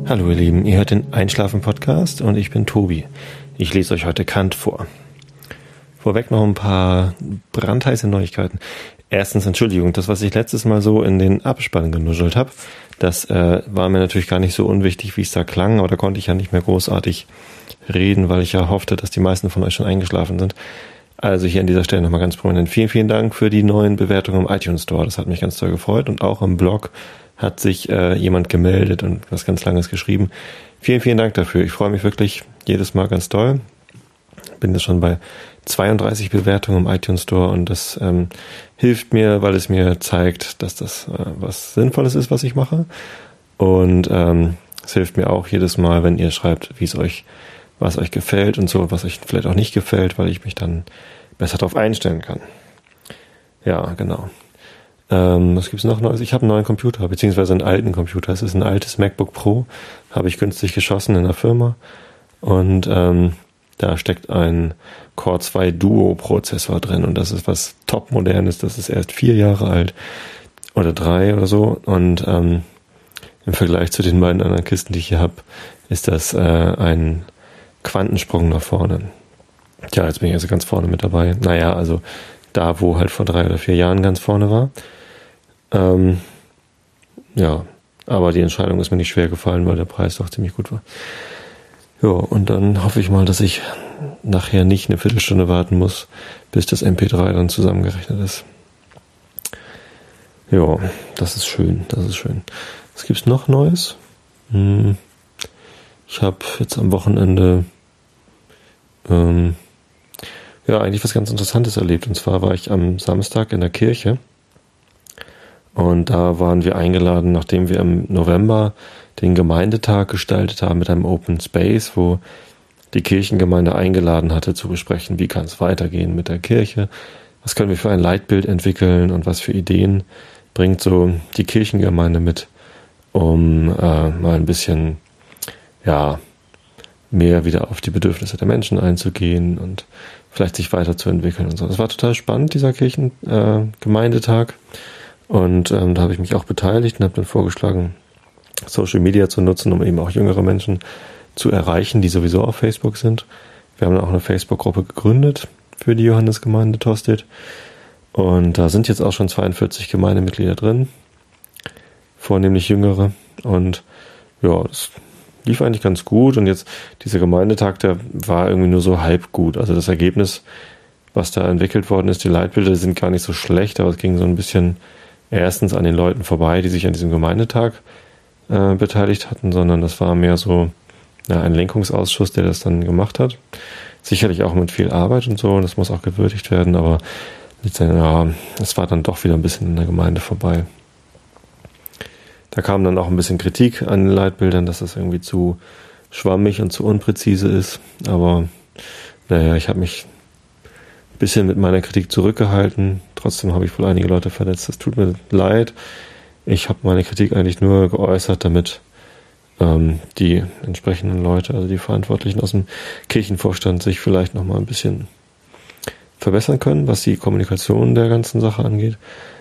Hallo ihr Lieben, ihr hört den Einschlafen-Podcast und ich bin Tobi. Ich lese euch heute Kant vor. Vorweg noch ein paar brandheiße Neuigkeiten. Erstens, Entschuldigung, das, was ich letztes Mal so in den Abspann genuschelt habe, das war mir natürlich gar nicht so unwichtig, wie es da klang, aber da konnte ich ja nicht mehr großartig reden, weil ich ja hoffte, dass die meisten von euch schon eingeschlafen sind. Also hier an dieser Stelle nochmal ganz prominent vielen, vielen Dank für die neuen Bewertungen im iTunes Store. Das hat mich ganz toll gefreut und auch im Blog hat sich jemand gemeldet und was ganz Langes geschrieben. Vielen, vielen Dank dafür. Ich freue mich wirklich jedes Mal ganz doll. Bin jetzt schon bei 32 Bewertungen im iTunes Store und das hilft mir, weil es mir zeigt, dass das was Sinnvolles ist, was ich mache. Und es hilft mir auch jedes Mal, wenn ihr schreibt, was euch gefällt und so, was euch vielleicht auch nicht gefällt, weil ich mich dann besser darauf einstellen kann. Ja, genau. Was gibt's noch Neues? Ich habe einen neuen Computer, beziehungsweise einen alten Computer. Es ist ein altes MacBook Pro, habe ich günstig geschossen in der Firma. Und da steckt ein Core 2 Duo Prozessor drin und das ist was top modernes. Das ist erst 4 Jahre alt oder 3 oder so. Und im Vergleich zu den beiden anderen Kisten, die ich hier habe, ist das ein Quantensprung nach vorne. Tja, jetzt bin ich also ganz vorne mit dabei. Naja, also da, wo halt vor 3 oder 4 Jahren ganz vorne war. Ja, aber die Entscheidung ist mir nicht schwer gefallen, weil der Preis doch ziemlich gut war. Ja, und dann hoffe ich mal, dass ich nachher nicht eine Viertelstunde warten muss, bis das MP3 dann zusammengerechnet ist. Ja, das ist schön, das ist schön. Was gibt's noch Neues? Ich habe jetzt am Wochenende eigentlich was ganz Interessantes erlebt. Und zwar war ich am Samstag in der Kirche und da waren wir eingeladen, nachdem wir im November den Gemeindetag gestaltet haben mit einem Open Space, wo die Kirchengemeinde eingeladen hatte zu besprechen, wie kann es weitergehen mit der Kirche, was können wir für ein Leitbild entwickeln und was für Ideen bringt so die Kirchengemeinde mit, um mal ein bisschen mehr wieder auf die Bedürfnisse der Menschen einzugehen und vielleicht sich weiterzuentwickeln und so. Das war total spannend, dieser Kirchengemeindetag. Und da habe ich mich auch beteiligt und habe dann vorgeschlagen, Social Media zu nutzen, um eben auch jüngere Menschen zu erreichen, die sowieso auf Facebook sind. Wir haben dann auch eine Facebook-Gruppe gegründet für die Johannesgemeinde Tostedt. Und da sind jetzt auch schon 42 Gemeindemitglieder drin, vornehmlich Jüngere. Und ja, das lief eigentlich ganz gut. Und jetzt dieser Gemeindetag, der war irgendwie nur so halb gut. Also das Ergebnis, was da entwickelt worden ist, die Leitbilder sind gar nicht so schlecht, aber es ging so ein bisschen erstens an den Leuten vorbei, die sich an diesem Gemeindetag beteiligt hatten, sondern das war mehr so ein Lenkungsausschuss, der das dann gemacht hat. Sicherlich auch mit viel Arbeit und so, und das muss auch gewürdigt werden, aber es war dann doch wieder ein bisschen in der Gemeinde vorbei. Da kam dann auch ein bisschen Kritik an den Leitbildern, dass das irgendwie zu schwammig und zu unpräzise ist, aber ich habe mich ein bisschen mit meiner Kritik zurückgehalten. Trotzdem habe ich wohl einige Leute verletzt. Das tut mir leid. Ich habe meine Kritik eigentlich nur geäußert, damit die entsprechenden Leute, also die Verantwortlichen aus dem Kirchenvorstand, sich vielleicht noch mal ein bisschen verbessern können, was die Kommunikation der ganzen Sache angeht.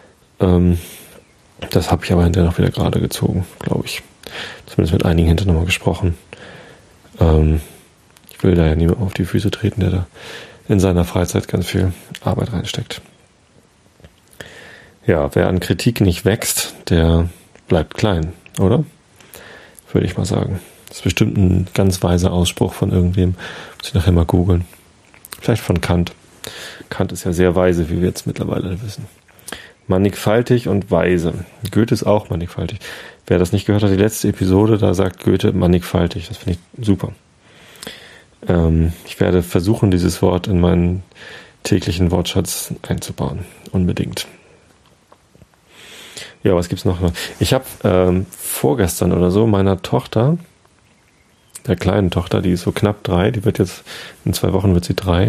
Das habe ich aber hinterher noch wieder gerade gezogen, glaube ich. Zumindest mit einigen hinterher nochmal gesprochen. Ich will da ja niemandem auf die Füße treten, der da in seiner Freizeit ganz viel Arbeit reinsteckt. Ja, wer an Kritik nicht wächst, der bleibt klein, oder? Würde ich mal sagen. Das ist bestimmt ein ganz weiser Ausspruch von irgendwem. Muss ich nachher mal googeln. Vielleicht von Kant. Kant ist ja sehr weise, wie wir jetzt mittlerweile wissen. Mannigfaltig und weise. Goethe ist auch mannigfaltig. Wer das nicht gehört hat, die letzte Episode, da sagt Goethe mannigfaltig. Das finde ich super. Ich werde versuchen, dieses Wort in meinen täglichen Wortschatz einzubauen. Unbedingt. Ja, was gibt's noch? Ich habe vorgestern oder so meiner Tochter, der kleinen Tochter, die ist so knapp 3, die wird jetzt, in 2 Wochen wird sie 3,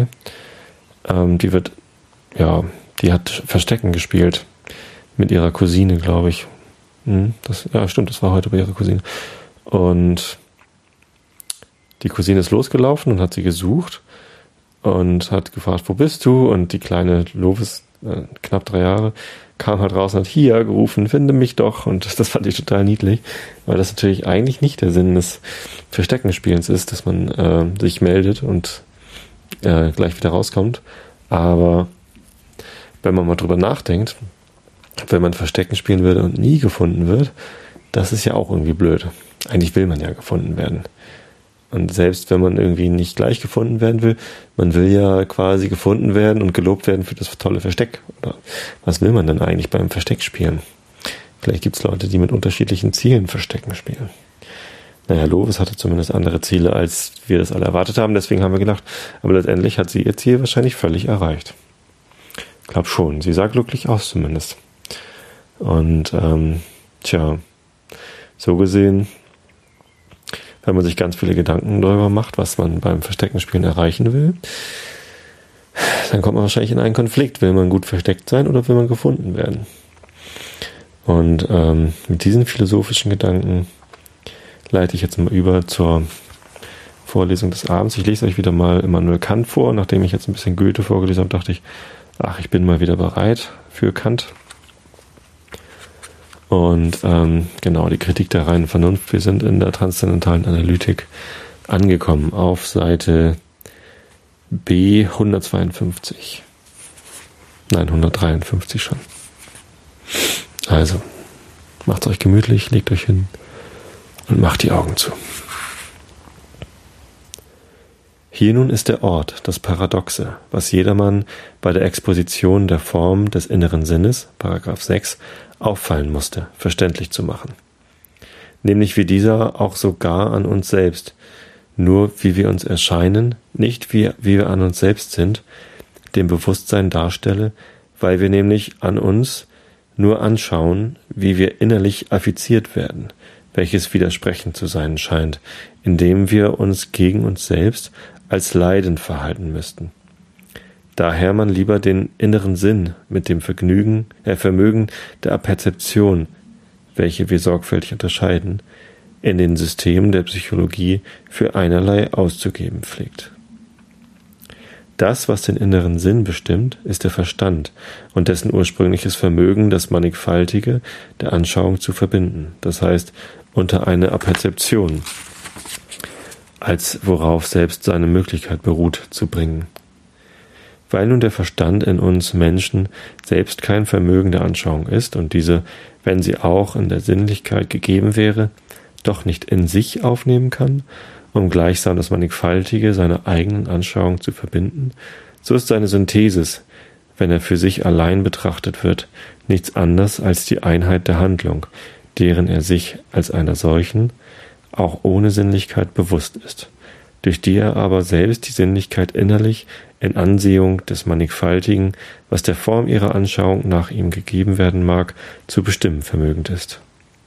die hat Verstecken gespielt mit ihrer Cousine, glaube ich. Stimmt, das war heute bei ihrer Cousine. Und die Cousine ist losgelaufen und hat sie gesucht und hat gefragt, wo bist du? Und die kleine Lovis knapp 3 Jahre, kam halt raus und hat hier gerufen, finde mich doch. Und das fand ich total niedlich, weil das natürlich eigentlich nicht der Sinn des Versteckenspielens ist, dass man sich meldet und gleich wieder rauskommt. Aber wenn man mal drüber nachdenkt, wenn man Verstecken spielen würde und nie gefunden wird, das ist ja auch irgendwie blöd. Eigentlich will man ja gefunden werden. Und selbst wenn man irgendwie nicht gleich gefunden werden will, man will ja quasi gefunden werden und gelobt werden für das tolle Versteck. Oder was will man denn eigentlich beim Versteckspielen? Vielleicht gibt es Leute, die mit unterschiedlichen Zielen Verstecken spielen. Naja, Lovis hatte zumindest andere Ziele, als wir das alle erwartet haben. Deswegen haben wir gedacht, aber letztendlich hat sie ihr Ziel wahrscheinlich völlig erreicht. Ich glaube schon. Sie sah glücklich aus zumindest. Und so gesehen, wenn man sich ganz viele Gedanken darüber macht, was man beim Versteckenspielen erreichen will, dann kommt man wahrscheinlich in einen Konflikt. Will man gut versteckt sein oder will man gefunden werden? Und mit diesen philosophischen Gedanken leite ich jetzt mal über zur Vorlesung des Abends. Ich lese euch wieder mal Immanuel Kant vor. Nachdem ich jetzt ein bisschen Goethe vorgelesen habe, dachte ich, ich bin mal wieder bereit für Kant. Und die Kritik der reinen Vernunft. Wir sind in der transzendentalen Analytik angekommen auf Seite B 152. Nein, 153 schon. Also, macht's euch gemütlich, legt euch hin und macht die Augen zu. Hier nun ist der Ort, das Paradoxe, was jedermann bei der Exposition der Form des inneren Sinnes, Paragraph 6, auffallen musste, verständlich zu machen. Nämlich wie dieser auch sogar an uns selbst, nur wie wir uns erscheinen, nicht wie wir an uns selbst sind, dem Bewusstsein darstelle, weil wir nämlich an uns nur anschauen, wie wir innerlich affiziert werden, welches widersprechend zu sein scheint, indem wir uns gegen uns selbst als leidend verhalten müssten. Daher man lieber den inneren Sinn mit dem Vermögen der Aperzeption, welche wir sorgfältig unterscheiden, in den Systemen der Psychologie für einerlei auszugeben pflegt. Das, was den inneren Sinn bestimmt, ist der Verstand und dessen ursprüngliches Vermögen, das Mannigfaltige der Anschauung zu verbinden, das heißt unter eine Aperzeption, als worauf selbst seine Möglichkeit beruht, zu bringen. Weil nun der Verstand in uns Menschen selbst kein Vermögen der Anschauung ist und diese, wenn sie auch in der Sinnlichkeit gegeben wäre, doch nicht in sich aufnehmen kann, um gleichsam das Mannigfaltige seiner eigenen Anschauung zu verbinden, so ist seine Synthesis, wenn er für sich allein betrachtet wird, nichts anderes als die Einheit der Handlung, deren er sich als einer solchen, auch ohne Sinnlichkeit bewusst ist, durch die er aber selbst die Sinnlichkeit innerlich in Ansehung des Mannigfaltigen, was der Form ihrer Anschauung nach ihm gegeben werden mag, zu bestimmen vermögend ist.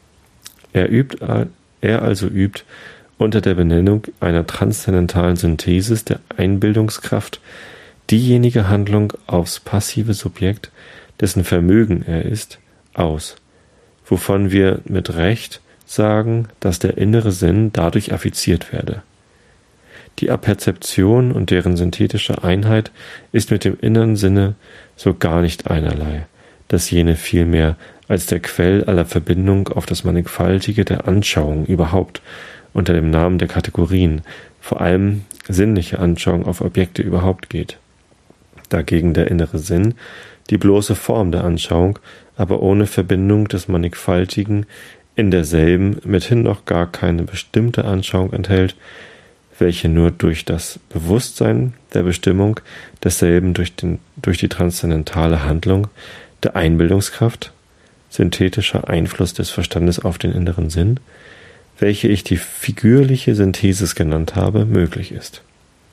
Er also übt unter der Benennung einer transzendentalen Synthesis der Einbildungskraft diejenige Handlung aufs passive Subjekt, dessen Vermögen er ist, aus, wovon wir mit Recht sagen, dass der innere Sinn dadurch affiziert werde. Die Aperzeption und deren synthetische Einheit ist mit dem inneren Sinne so gar nicht einerlei, dass jene vielmehr als der Quell aller Verbindung auf das Mannigfaltige der Anschauung überhaupt unter dem Namen der Kategorien, vor allem sinnliche Anschauung auf Objekte überhaupt geht. Dagegen der innere Sinn, die bloße Form der Anschauung, aber ohne Verbindung des Mannigfaltigen in derselben mithin noch gar keine bestimmte Anschauung enthält, welche nur durch das Bewusstsein der Bestimmung desselben durch die transzendentale Handlung der Einbildungskraft, synthetischer Einfluss des Verstandes auf den inneren Sinn, welche ich die figürliche Synthesis genannt habe, möglich ist.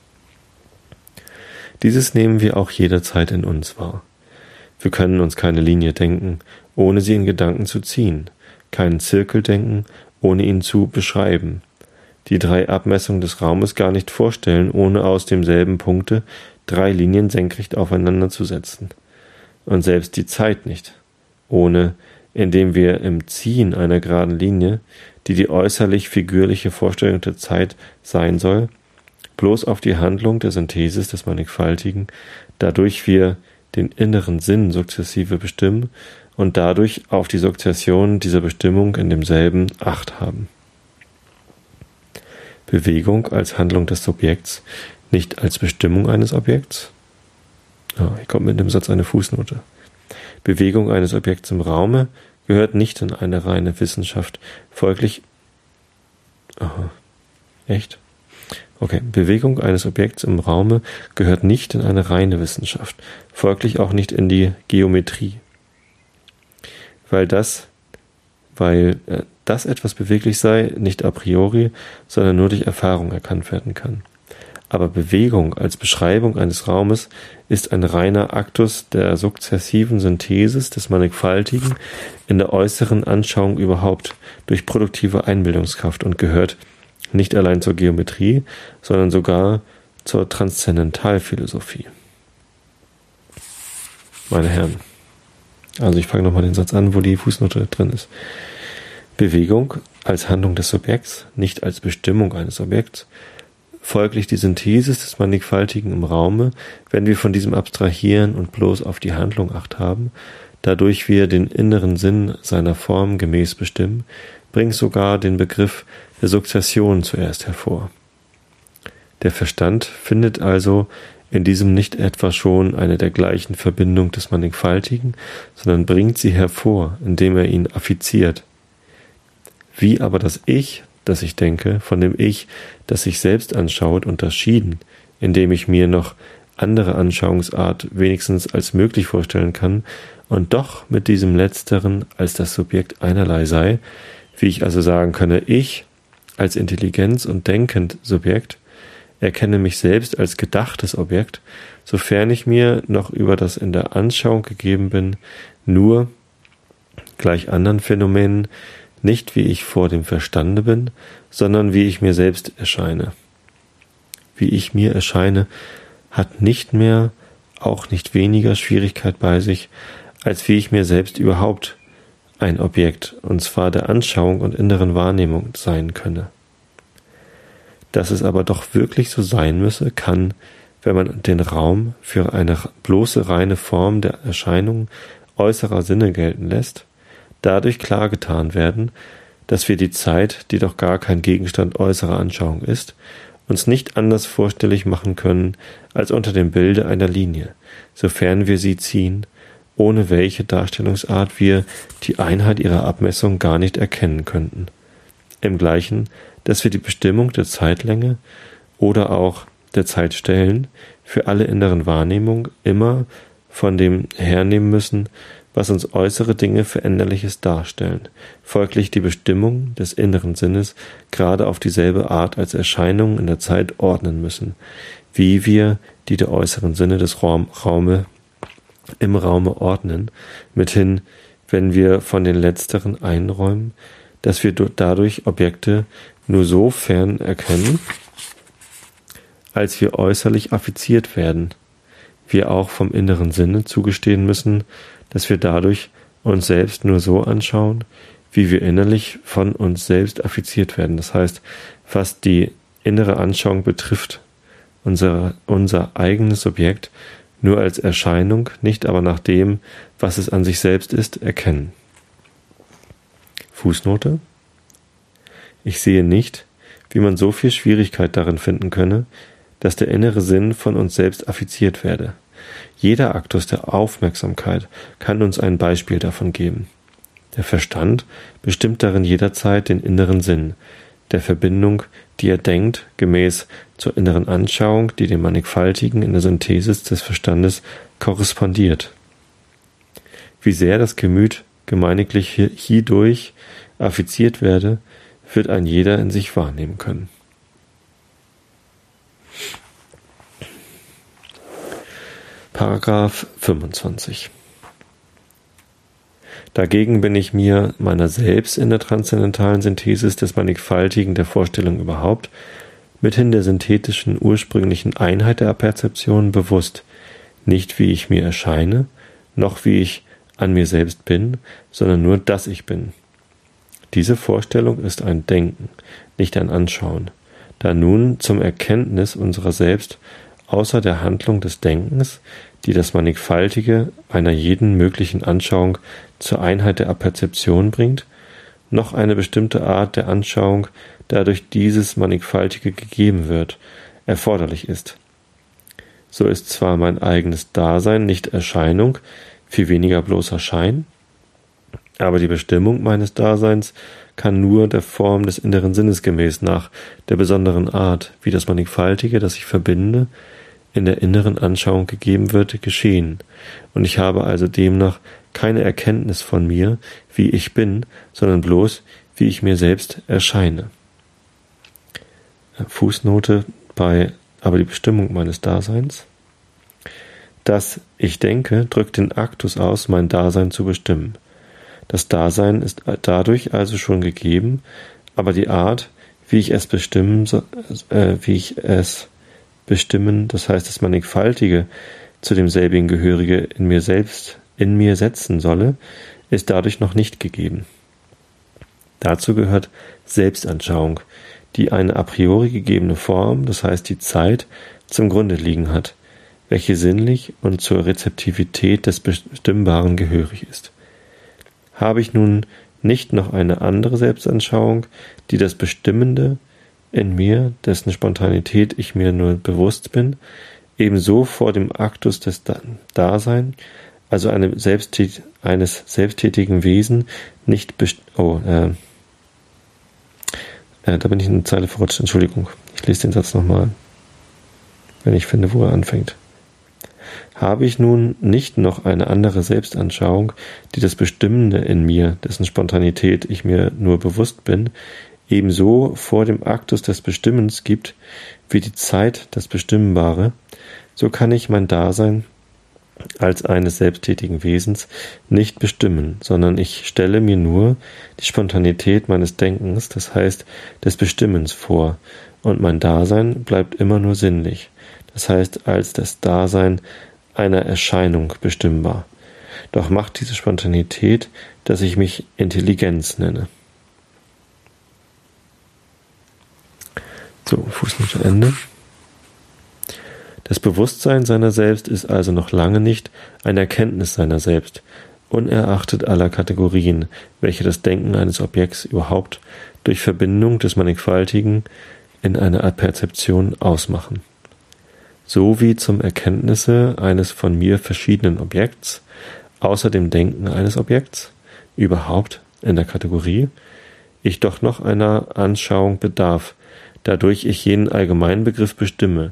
Dieses nehmen wir auch jederzeit in uns wahr. Wir können uns keine Linie denken, ohne sie in Gedanken zu ziehen, keinen Zirkel denken, ohne ihn zu beschreiben, die 3 Abmessungen des Raumes gar nicht vorstellen, ohne aus demselben Punkte 3 Linien senkrecht aufeinander zu setzen. Und selbst die Zeit nicht, ohne, indem wir im Ziehen einer geraden Linie, die äußerlich figürliche Vorstellung der Zeit sein soll, bloß auf die Handlung der Synthesis des Mannigfaltigen, dadurch wir den inneren Sinn sukzessive bestimmen und dadurch auf die Sukzession dieser Bestimmung in demselben Acht haben. Bewegung als Handlung des Subjekts, nicht als Bestimmung eines Objekts. Hier kommt mit dem Satz eine Fußnote. Bewegung eines Objekts im Raume gehört nicht in eine reine Wissenschaft, folglich... Echt? Okay, Bewegung eines Objekts im Raume gehört nicht in eine reine Wissenschaft, folglich auch nicht in die Geometrie. Weil das etwas beweglich sei, nicht a priori, sondern nur durch Erfahrung erkannt werden kann. Aber Bewegung als Beschreibung eines Raumes ist ein reiner Aktus der sukzessiven Synthesis des Mannigfaltigen in der äußeren Anschauung überhaupt durch produktive Einbildungskraft und gehört nicht allein zur Geometrie, sondern sogar zur Transzendentalphilosophie. Meine Herren, also ich fange nochmal den Satz an, wo die Fußnote drin ist. Bewegung als Handlung des Subjekts, nicht als Bestimmung eines Objekts, folglich die Synthesis des Mannigfaltigen im Raume, wenn wir von diesem abstrahieren und bloß auf die Handlung Acht haben, dadurch wir den inneren Sinn seiner Form gemäß bestimmen, bringt sogar den Begriff der Sukzession zuerst hervor. Der Verstand findet also in diesem nicht etwa schon eine dergleichen Verbindung des Mannigfaltigen, sondern bringt sie hervor, indem er ihn affiziert. Wie aber das Ich, das ich denke, von dem Ich, das sich selbst anschaut, unterschieden, indem ich mir noch andere Anschauungsart wenigstens als möglich vorstellen kann und doch mit diesem Letzteren als das Subjekt einerlei sei, wie ich also sagen könne, ich als Intelligenz und denkend Subjekt erkenne mich selbst als gedachtes Objekt, sofern ich mir noch über das in der Anschauung gegeben bin, nur gleich anderen Phänomenen, nicht wie ich vor dem Verstande bin, sondern wie ich mir selbst erscheine. Wie ich mir erscheine, hat nicht mehr, auch nicht weniger Schwierigkeit bei sich, als wie ich mir selbst überhaupt ein Objekt, und zwar der Anschauung und inneren Wahrnehmung sein könne. Dass es aber doch wirklich so sein müsse, kann, wenn man den Raum für eine bloße reine Form der Erscheinung äußerer Sinne gelten lässt, dadurch klargetan werden, dass wir die Zeit, die doch gar kein Gegenstand äußerer Anschauung ist, uns nicht anders vorstellig machen können als unter dem Bilde einer Linie, sofern wir sie ziehen, ohne welche Darstellungsart wir die Einheit ihrer Abmessung gar nicht erkennen könnten. Im Gleichen, dass wir die Bestimmung der Zeitlänge oder auch der Zeitstellen für alle inneren Wahrnehmungen immer von dem hernehmen müssen, was uns äußere Dinge Veränderliches darstellen, folglich die Bestimmung des inneren Sinnes gerade auf dieselbe Art als Erscheinungen in der Zeit ordnen müssen, wie wir die der äußeren Sinne des im Raume ordnen, mithin, wenn wir von den Letzteren einräumen, dass wir dadurch Objekte nur so fern erkennen, als wir äußerlich affiziert werden, wir auch vom inneren Sinne zugestehen müssen, dass wir dadurch uns selbst nur so anschauen, wie wir innerlich von uns selbst affiziert werden. Das heißt, was die innere Anschauung betrifft, unser eigenes Subjekt nur als Erscheinung, nicht aber nach dem, was es an sich selbst ist, erkennen. Fußnote: Ich sehe nicht, wie man so viel Schwierigkeit darin finden könne, dass der innere Sinn von uns selbst affiziert werde. Jeder Aktus der Aufmerksamkeit kann uns ein Beispiel davon geben. Der Verstand bestimmt darin jederzeit den inneren Sinn, der Verbindung, die er denkt, gemäß zur inneren Anschauung, die dem Mannigfaltigen in der Synthesis des Verstandes korrespondiert. Wie sehr das Gemüt gemeiniglich hierdurch affiziert werde, wird ein jeder in sich wahrnehmen können. Paragraph 25. Dagegen bin ich mir meiner selbst in der transzendentalen Synthesis des Mannigfaltigen der Vorstellung überhaupt, mithin der synthetischen ursprünglichen Einheit der Perzeption bewusst, nicht wie ich mir erscheine, noch wie ich an mir selbst bin, sondern nur, dass ich bin. Diese Vorstellung ist ein Denken, nicht ein Anschauen, da nun zum Erkenntnis unserer selbst außer der Handlung des Denkens die das Mannigfaltige einer jeden möglichen Anschauung zur Einheit der Apperzeption bringt, noch eine bestimmte Art der Anschauung, dadurch dieses Mannigfaltige gegeben wird, erforderlich ist. So ist zwar mein eigenes Dasein nicht Erscheinung, viel weniger bloßer Schein, aber die Bestimmung meines Daseins kann nur der Form des inneren Sinnes gemäß nach der besonderen Art, wie das Mannigfaltige, das ich verbinde, in der inneren Anschauung gegeben wird, geschehen, und ich habe also demnach keine Erkenntnis von mir, wie ich bin, sondern bloß, wie ich mir selbst erscheine. Fußnote bei aber die Bestimmung meines Daseins. Das Ich denke drückt den Aktus aus, mein Dasein zu bestimmen. Das Dasein ist dadurch also schon gegeben, aber die Art, wie ich es bestimmen, das heißt das Mannigfaltige, zu demselbigen Gehörige in mir setzen solle, ist dadurch noch nicht gegeben. Dazu gehört Selbstanschauung, die eine a priori gegebene Form, das heißt die Zeit, zum Grunde liegen hat, welche sinnlich und zur Rezeptivität des Bestimmbaren gehörig ist. Habe ich nun nicht noch eine andere Selbstanschauung, die das Bestimmende in mir, dessen Spontanität ich mir nur bewusst bin, ebenso vor dem Aktus des Dasein, also eines selbsttätigen Wesen, nicht da bin ich in eine Zeile verrutscht, Entschuldigung. Ich lese den Satz nochmal, wenn ich finde, wo er anfängt. Habe ich nun nicht noch eine andere Selbstanschauung, die das Bestimmende in mir, dessen Spontanität ich mir nur bewusst bin, ebenso vor dem Aktus des Bestimmens gibt, wie die Zeit das Bestimmbare, so kann ich mein Dasein als eines selbsttätigen Wesens nicht bestimmen, sondern ich stelle mir nur die Spontanität meines Denkens, das heißt des Bestimmens vor, und mein Dasein bleibt immer nur sinnlich, das heißt als das Dasein einer Erscheinung bestimmbar. Doch macht diese Spontanität, dass ich mich Intelligenz nenne. So, Fußnote Ende. Das Bewusstsein seiner selbst ist also noch lange nicht eine Erkenntnis seiner selbst, unerachtet aller Kategorien, welche das Denken eines Objekts überhaupt durch Verbindung des Mannigfaltigen in einer Perzeption ausmachen. So wie zum Erkenntnisse eines von mir verschiedenen Objekts, außer dem Denken eines Objekts, überhaupt in der Kategorie, ich doch noch einer Anschauung bedarf, dadurch ich jenen Allgemeinbegriff bestimme,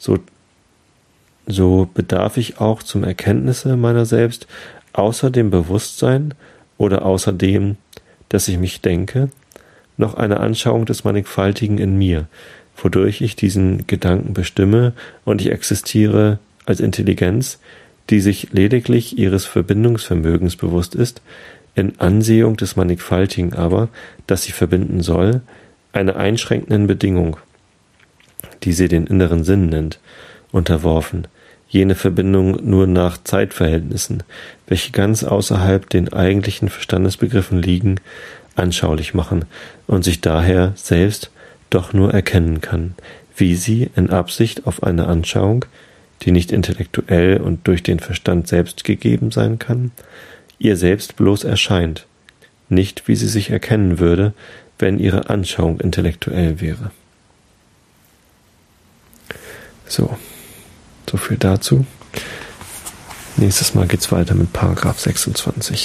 so bedarf ich auch zum Erkenntnisse meiner selbst außer dem Bewusstsein oder außer dem, dass ich mich denke, noch eine Anschauung des Mannigfaltigen in mir, wodurch ich diesen Gedanken bestimme und ich existiere als Intelligenz, die sich lediglich ihres Verbindungsvermögens bewusst ist, in Ansehung des Mannigfaltigen aber, das sie verbinden soll, einer einschränkenden Bedingung, die sie den inneren Sinn nennt, unterworfen, jene Verbindung nur nach Zeitverhältnissen, welche ganz außerhalb den eigentlichen Verstandesbegriffen liegen, anschaulich machen und sich daher selbst doch nur erkennen kann, wie sie in Absicht auf eine Anschauung, die nicht intellektuell und durch den Verstand selbst gegeben sein kann, ihr selbst bloß erscheint, nicht wie sie sich erkennen würde, wenn ihre Anschauung intellektuell wäre. So viel dazu. Nächstes Mal geht's weiter mit Paragraph 26.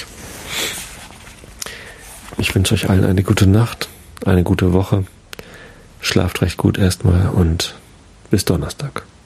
Ich wünsche euch allen eine gute Nacht, eine gute Woche. Schlaft recht gut erstmal und bis Donnerstag.